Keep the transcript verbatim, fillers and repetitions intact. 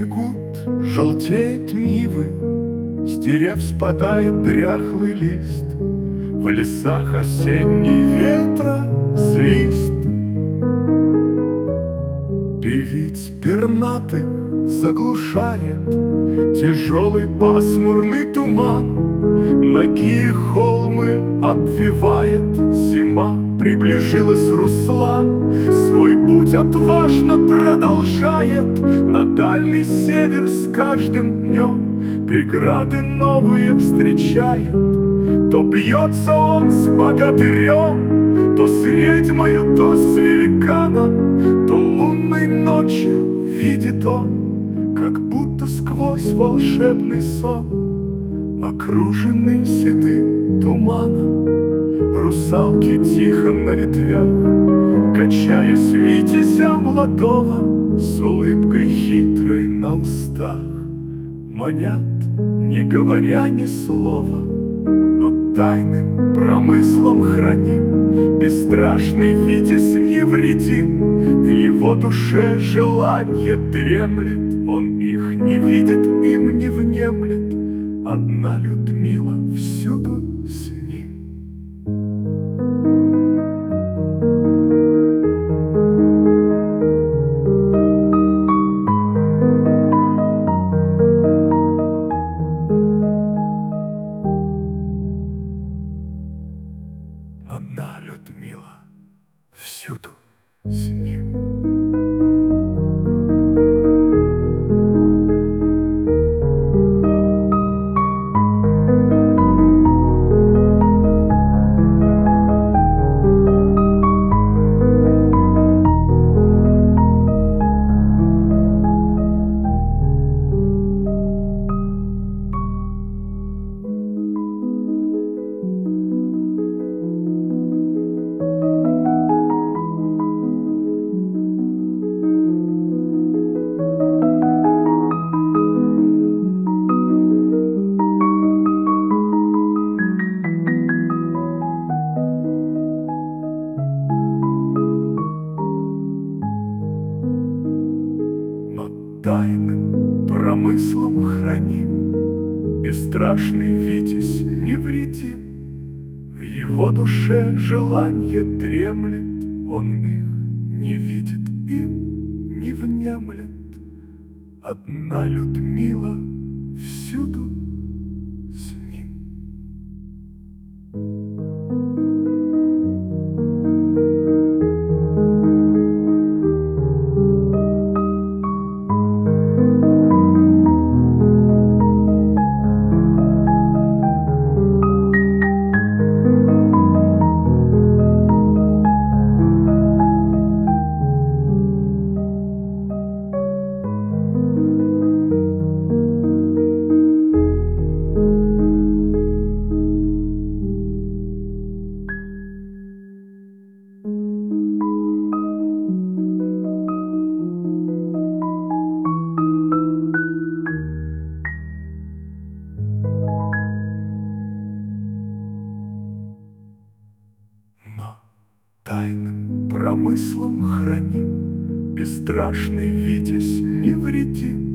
бегут, желтеют нивы, с дерев спадает дряхлый лист, в лесах осенний ветра свист. Певиц пернатых заглушает тяжелый пасмурный туман, многие холмы обвивает зима. Приближилась Руслан, свой путь отважно продолжает на дальний север с каждым днем. Преграды новые встречает, то бьется он с богатырем, то с ведьмою, то с великаном, то лунной ночью видит он, как будто сквозь волшебный сон, окруженный седым туманом. Русалки тихо на ветвях, качаясь витязя молодого, с улыбкой хитрой на устах, манят, не говоря ни слова, но тайным промыслом храним. Бесстрашный витязь невредим, в его душе желание дремлет, он их не видит, им не внемлет. Одна Людмила всюду с ним. Одна Людмила всюду с ним. Тайным промыслом храним, бесстрашный витязь невредим, в его душе желание дремлет, он их не видит, им не внемлет. Одна Людмила всюду с ним. Тайным промыслом храним, бесстрашный витязь невредим,